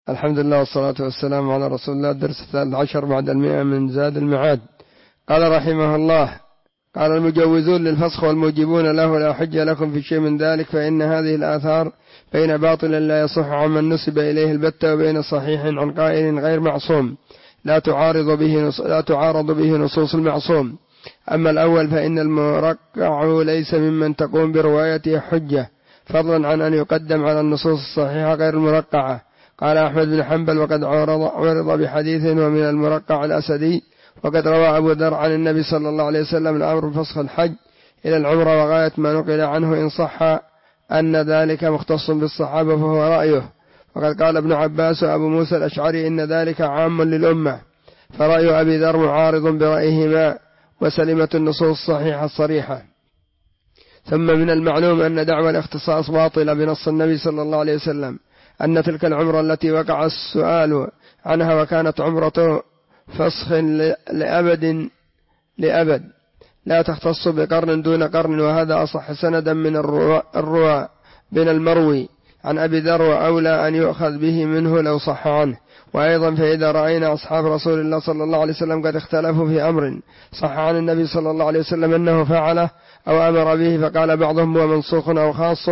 الحمد لله والصلاة والسلام على رسول الله. الدرس 13 بعد 100 من زاد المعاد. قال رحمه الله: قال المجوزون للفسخ والموجبون له: لا حجة لكم في شيء من ذلك، فإن هذه الآثار بين باطل لا يصح عمن نسب إليه البتة وبين صحيح عن قائل غير معصوم لا تعارض به نصوص المعصوم. أما الأول فإن المرقع ليس ممن تقوم بروايته حجة، فضلا عن أن يقدم على النصوص الصحيحة غير المرقعة. قال أحمد بن حنبل: وقد عرض بحديث ومن المرقع الأسدي. وقد روى أبو ذر عن النبي صلى الله عليه وسلم الأمر بفسخ الحج إلى العمرة، وغاية ما نقل عنه إن صح أن ذلك مختص بالصحابة فهو رأيه. وقد قال ابن عباس وأبو موسى الأشعري إن ذلك عام للأمة، فرأي أبي ذر معارض برأيهما، وسلمت النصوص الصحيحة الصريحة. ثم من المعلوم أن دعوى الاختصاص باطلة بنص النبي صلى الله عليه وسلم أن تلك العمرة التي وقع السؤال عنها وكانت عمرة فسخ لأبد لا تختص بقرن دون قرن، وهذا أصح سندا من الرواء بن المروي عن أبي ذر، وأولى أن يؤخذ به منه لو صح عنه. وأيضا فإذا رأينا أصحاب رسول الله صلى الله عليه وسلم قد اختلفوا في أمر صح عن النبي صلى الله عليه وسلم أنه فعله أو أمر به، فقال بعضهم هو منسوخ أو خاص،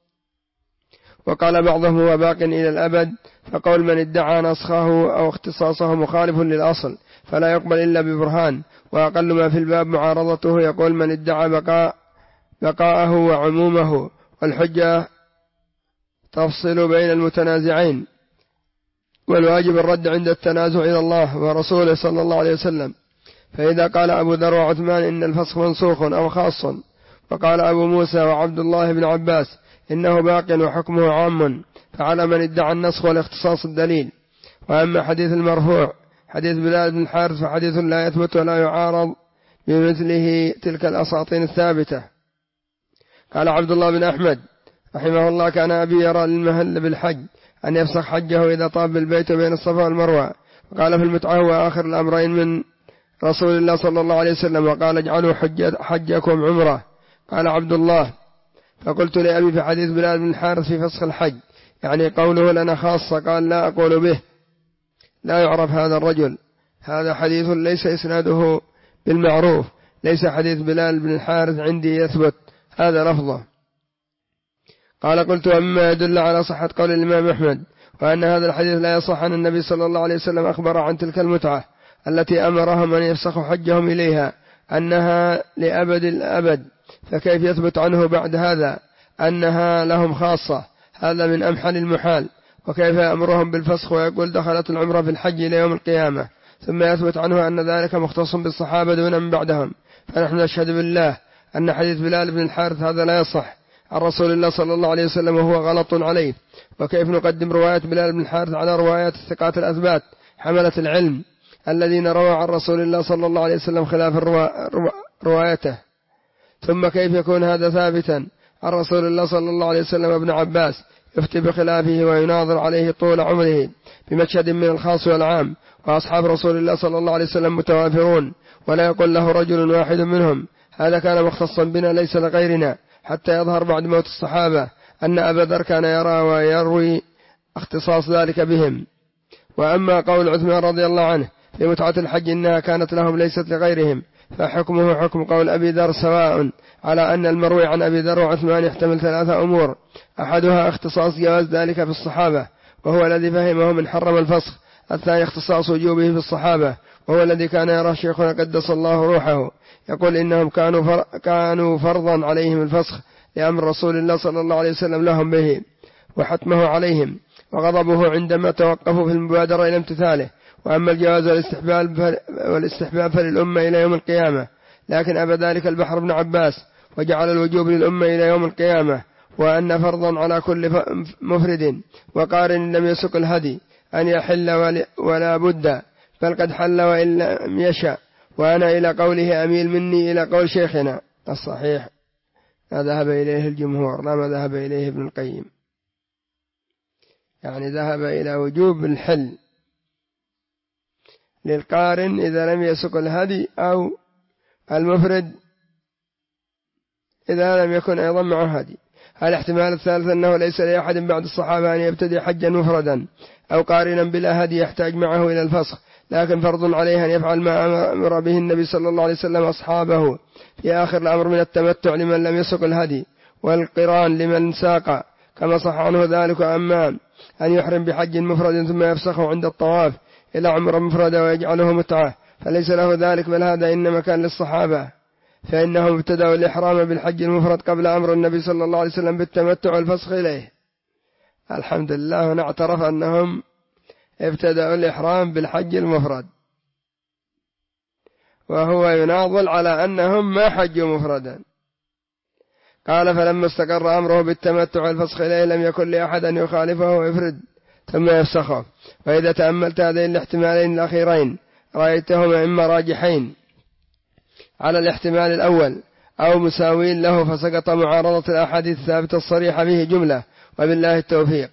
وقال بعضهم هو باق إلى الأبد، فقول من ادعى نسخه أو اختصاصه مخالف للأصل فلا يقبل إلا ببرهان. وأقل ما في الباب معارضته يقول من ادعى بقاءه وعمومه، والحجة تفصل بين المتنازعين، والواجب الرد عند التنازع إلى الله ورسوله صلى الله عليه وسلم. فإذا قال أبو ذر وعثمان إن الفسخ منسوخ أو خاص، وقال أبو موسى وعبد الله بن عباس إنه باق وحكمه عام، فعلى من ادعى النسخ والاختصاص الدليل. وأما حديث المرفوع حديث بلال بن الحارث فحديث لا يثبت ولا يعارض بمثله تلك الأساطين الثابتة. قال عبد الله بن أحمد رحمه الله: كان أبي يرى للمهل بالحج أن يفسخ حجه إذا طاف بالبيت بين الصفا والمروة، وقال في المتعة هو آخر الأمرين من رسول الله صلى الله عليه وسلم، وقال اجعلوا حجكم عمره. قال عبد الله: فقلت لأبي في حديث بلال بن الحارث في فسخ الحج يعني قوله لنا خاصة، قال لا أقول به، لا يعرف هذا الرجل، هذا حديث ليس إسناده بالمعروف، ليس حديث بلال بن الحارث عندي يثبت هذا لفظه. قال: قلت: ومما يدل على صحة قول الإمام أحمد وأن هذا الحديث لا يصح أن النبي صلى الله عليه وسلم أخبر عن تلك المتعة التي أمرهم أن يفسخوا حجهم إليها أنها لأبد الأبد، فكيف يثبت عنه بعد هذا أنها لهم خاصة؟ هذا من أمحل المحال. وكيف يأمرهم بالفسخ ويقول دخلت العمرة في الحج إلى يوم القيامة، ثم يثبت عنه أن ذلك مختص بالصحابة دون من بعدهم؟ فنحن نشهد بالله أن حديث بلال بن الحارث هذا لا يصح عن رسول الله صلى الله عليه وسلم، وهو غلط عليه. وكيف نقدم رواية بلال بن الحارث على روايات الثقات الأثبات حملة العلم الذين رووا عن رسول الله صلى الله عليه وسلم خلاف روايته؟ ثم كيف يكون هذا ثابتا عن رسول الله صلى الله عليه وسلم ابن عباس يفتي بخلافه ويناظر عليه طول عمره بمشهد من الخاص والعام، وأصحاب رسول الله صلى الله عليه وسلم متوافرون ولا يقول له رجل واحد منهم هذا كان مختصا بنا ليس لغيرنا، حتى يظهر بعد موت الصحابة أن أبا ذر كان يرى ويروي اختصاص ذلك بهم. وأما قول عثمان رضي الله عنه في متعة الحج إنها كانت لهم ليست لغيرهم، فحكمه حكم قول أبي ذر، سواء على أن المروي عن أبي ذر وعثمان يحتمل 3 أمور: أحدها اختصاص جواز ذلك في الصحابة وهو الذي فهمه من حرم الفسخ، الثاني اختصاص وجوبه في الصحابة وهو الذي كان يرى شيخنا قدس الله روحه يقول إنهم كانوا فرضا عليهم الفسخ لأمر رسول الله صلى الله عليه وسلم لهم به وحتمه عليهم، وغضبه عندما توقفوا في المبادرة إلى امتثاله. وأما الجواز والاستحباب فللأمة إلى يوم القيامة، لكن أبى ذلك البحر بن عباس وجعل الوجوب للأمة إلى يوم القيامة، وأن فرضا على كل مفرد وقارن لم يسق الهدي أن يحل ولا بد، بل قد حل وإن لم يشاء. وأنا إلى قوله أميل مني إلى قول شيخنا الصحيح ما ذهب إليه الجمهور لا ما ذهب إليه ابن القيم، يعني ذهب إلى وجوب الحل للقارن إذا لم يسق الهدي أو المفرد إذا لم يكن أيضا معه هدي. الاحتمال الثالث أنه ليس لأحد بعد الصحابة أن يبتدي حجا مفردا أو قارنا بلا هدي يحتاج معه إلى الفسخ، لكن فرض عليه أن يفعل ما أمر به النبي صلى الله عليه وسلم أصحابه في آخر الأمر من التمتع لمن لم يسق الهدي، والقران لمن ساق، كما صح عنه ذلك. أما أن يحرم بحج مفرد ثم يفسخه عند الطواف إلى عمرة مفردة ويجعله متعة فليس له ذلك، بل هذا إنما كان للصحابة، فإنهم ابتدأوا الإحرام بالحج المفرد قبل أمر النبي صلى الله عليه وسلم بالتمتع والفسخ إليه. الحمد لله، ونعترف أنهم ابتدأوا الإحرام بالحج المفرد، وهو يناضل على أنهم ما حجوا مفردا. قال: فلما استقر أمره بالتمتع والفسخ إليه لم يكن لأحد أن يخالفه ويفرد ثم يفسخه. وإذا تأملت هذين الاحتمالين الأخيرين رأيتهما إما راجحين على الاحتمال الأول أو مساوين له، فسقط معارضة الأحاديث الثابتة الصريحة به جملة، وبالله التوفيق.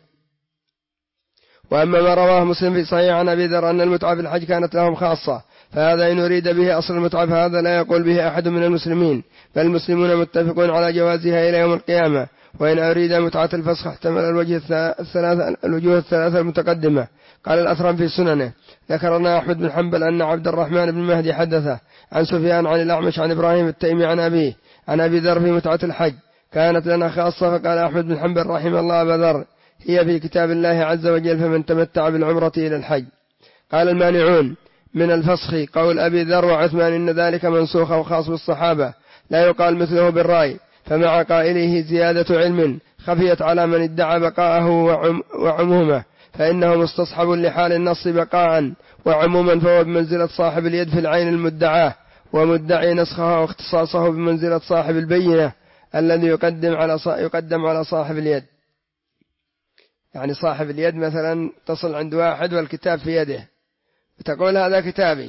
وأما ما رواه مسلم في صحيح عن أبي ذر أن المتعة في الحج كانت لهم خاصة، فهذا إن أريد به أصل المتعة فهذا لا يقول به أحد من المسلمين، بل المسلمون متفقون على جوازها إلى يوم القيامة. وإن أريد متعة الفسخ احتمل الوجوه الثلاثة المتقدمة. قال الأثرم في سننه: ذكرنا أحمد بن حنبل أن عبد الرحمن بن مهدي حدثه عن سفيان عن الأعمش عن إبراهيم التيمي عن أبيه عن أبي ذر في متعة الحج كانت لنا خاصة. فقال أحمد بن حنبل رحمه الله أبا ذر: هي في كتاب الله عز وجل، فمن تمتع بالعمرة إلى الحج. قال المانعون من الفسخ قول أبي ذر وعثمان إن ذلك منسوخ وخاص بالصحابة، لا يقال مثله بالرأي، فمع قائله زيادة علم خفيت على من ادعى بقاءه وعمومه، فإنه مستصحب لحال النص بقاء، وعموما فهو بمنزلة صاحب اليد في العين المدعاه، ومدعي نسخها واختصاصه بمنزلة صاحب البينة الذي يقدم على صاحب اليد. يعني صاحب اليد مثلا تصل عند واحد والكتاب في يده، وتقول هذا كتابي،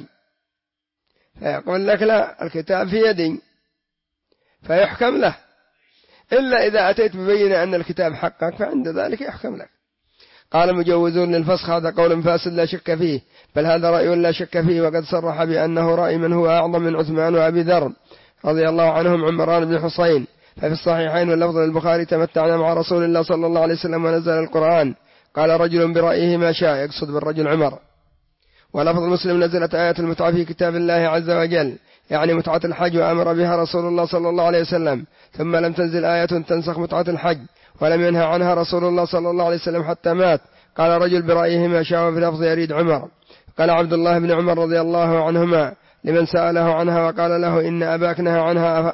فيقول لك لا، الكتاب في يدي، فيحكم له، إلا إذا أتيت ببينة أن الكتاب حقك فعند ذلك يحكم لك. قال مجوزون للفسخ هذا قول فاسد لا شك فيه، بل هذا رأي لا شك فيه، وقد صرح بأنه رأي من هو أعظم من عثمان وأبي ذر رضي الله عنهم عمران بن حصين. ففي الصحيحين واللفظ للبخاري: تمتعنا مع رسول الله صلى الله عليه وسلم ونزل القرآن. قال رجل برأيه ما شاء، يقصد بالرجل عمر. ولفظ مسلم: نزلت آية المتعة في كتاب الله عز وجل، يعني متعة الحج، وأمر بها رسول الله صلى الله عليه وسلم، ثم لم تنزل آية تنسخ متعة الحج، ولم ينهى عنها رسول الله صلى الله عليه وسلم حتى مات. قال رجل برأيه ما شاء، وفي لفظ يريد عمر. قال عبد الله بن عمر رضي الله عنهما لمن سأله عنها وقال له: إن أباك نهى عنها،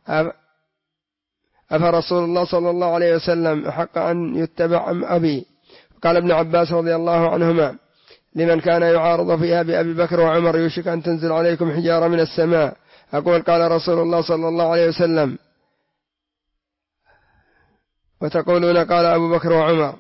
أفرسول الله صلى الله عليه وسلم حق أن يتبع أم أبي؟ قال ابن عباس رضي الله عنهما لمن كان يعارض فيها بأبي بكر وعمر: يوشك أن تنزل عليكم حجارة من السماء. أقول قال رسول الله صلى الله عليه وسلم، وتقولون قال أبو بكر وعمر.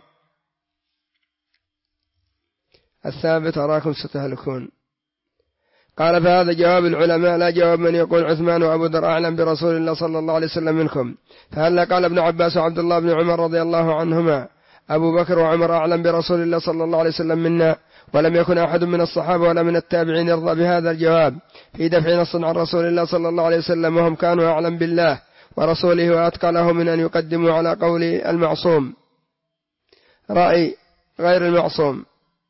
الثابت: أراكم ستهلكون. قال: فهذا جواب العلماء، لا جواب من يقول عثمان وأبو ذر أعلم برسول الله صلى الله عليه وسلم منكم. فهل قال ابن عباس وعبد الله بن عمر رضي الله عنهما: أبو بكر وعمر أعلم برسول الله صلى الله عليه وسلم منا، ولم يكن أحد من الصحابة ولا من التابعين يرضى بهذا الجواب في دفع نص عن رسول الله صلى الله عليه وسلم، وهم كانوا أعلم بالله ورسوله وأتقى له من أن يقدموا على قول المعصوم رأي غير المعصوم.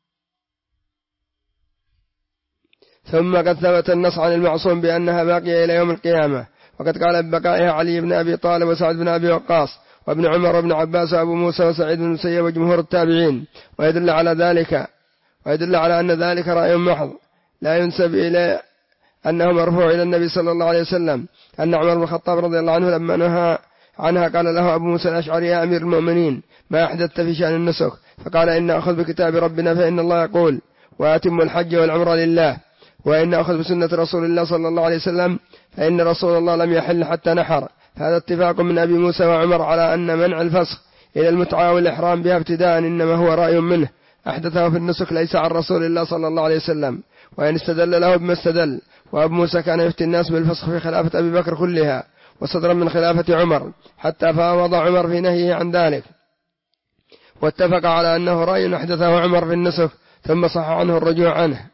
ثم قد ثبت النص عن المعصوم بأنها باقية إلى يوم القيامة، وقد قال ببقائها علي بن أبي طالب وسعد بن أبي وقاص وابن عمر وابن عباس وأبو موسى وسعيد بن المسيب وجمهور التابعين. ويدل على أن ذلك رأي محض لا ينسب إلى أنه مرفوع إلى النبي صلى الله عليه وسلم، أن عمر بن الخطاب رضي الله عنه لما نهى عنها قال له أبو موسى الأشعري: يا أمير المؤمنين، ما أحدثت في شأن النسك؟ فقال: إن أخذ بكتاب ربنا، فإن الله يقول: وأتم الحج والعمرة لله. وإن أخذ بسنة رسول الله صلى الله عليه وسلم، فإن رسول الله لم يحل حتى نحر. هذا اتفاق من أبي موسى وعمر على أن منع الفسخ إلى المتعة والإحرام بها ابتداء إنما هو رأي منه أحدثه في النسك، ليس عن رسول الله صلى الله عليه وسلم. وإن استدل له بما استدل. وأبو موسى كان يفتي الناس بالفسخ في خلافة أبي بكر كلها، وصدرا من خلافة عمر، حتى فاوض عمر في نهيه عن ذلك، واتفق على أنه رأي أحدثه عمر في النسك، ثم صح عنه الرجوع عنه.